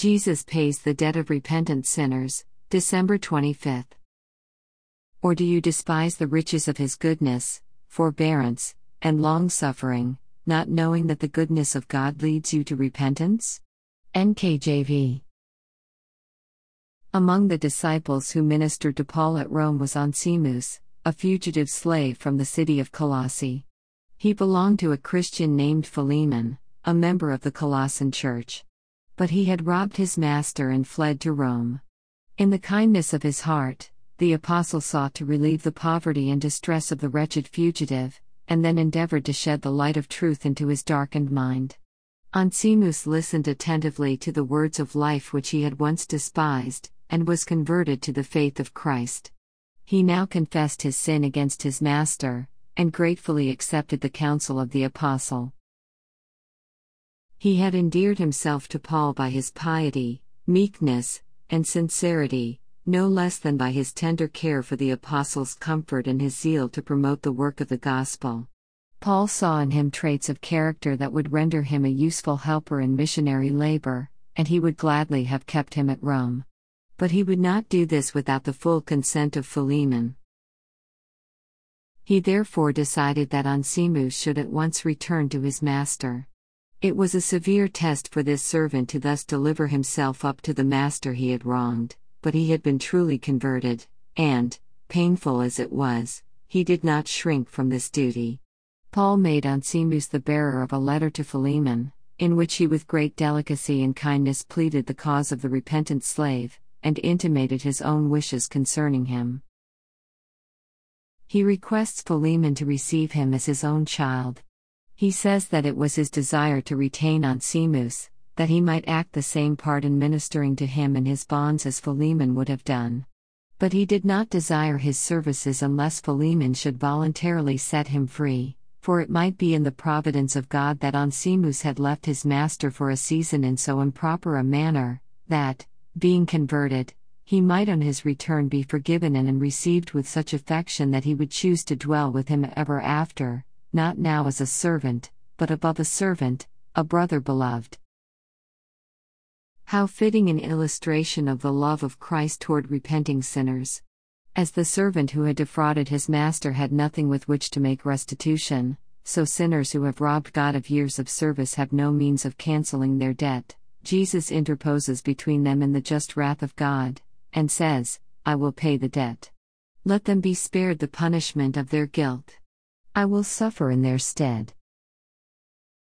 Jesus pays the debt of repentant sinners, December 25. Or do you despise the riches of his goodness, forbearance, and long-suffering, not knowing that the goodness of God leads you to repentance? NKJV. Among the disciples who ministered to Paul at Rome was Onesimus, a fugitive slave from the city of Colossae. He belonged to a Christian named Philemon, a member of the Colossian church. But he had robbed his master and fled to Rome. In the kindness of his heart, the apostle sought to relieve the poverty and distress of the wretched fugitive, and then endeavored to shed the light of truth into his darkened mind. Onesimus listened attentively to the words of life which he had once despised, and was converted to the faith of Christ. He now confessed his sin against his master, and gratefully accepted the counsel of the apostle. He had endeared himself to Paul by his piety, meekness, and sincerity, no less than by his tender care for the apostle's comfort and his zeal to promote the work of the gospel. Paul saw in him traits of character that would render him a useful helper in missionary labor, and he would gladly have kept him at Rome. But he would not do this without the full consent of Philemon. He therefore decided that Onesimus should at once return to his master. It was a severe test for this servant to thus deliver himself up to the master he had wronged, but he had been truly converted, and, painful as it was, he did not shrink from this duty. Paul made Onesimus the bearer of a letter to Philemon, in which he with great delicacy and kindness pleaded the cause of the repentant slave, and intimated his own wishes concerning him. He requests Philemon to receive him as his own child. He says that it was his desire to retain Onesimus, that he might act the same part in ministering to him in his bonds as Philemon would have done. But he did not desire his services unless Philemon should voluntarily set him free, for it might be in the providence of God that Onesimus had left his master for a season in so improper a manner, that, being converted, he might on his return be forgiven and received with such affection that he would choose to dwell with him ever after, not now as a servant, but above a servant, a brother beloved. How fitting an illustration of the love of Christ toward repenting sinners. As the servant who had defrauded his master had nothing with which to make restitution, so sinners who have robbed God of years of service have no means of canceling their debt. Jesus interposes between them and the just wrath of God, and says, "I will pay the debt. Let them be spared the punishment of their guilt. I will suffer in their stead."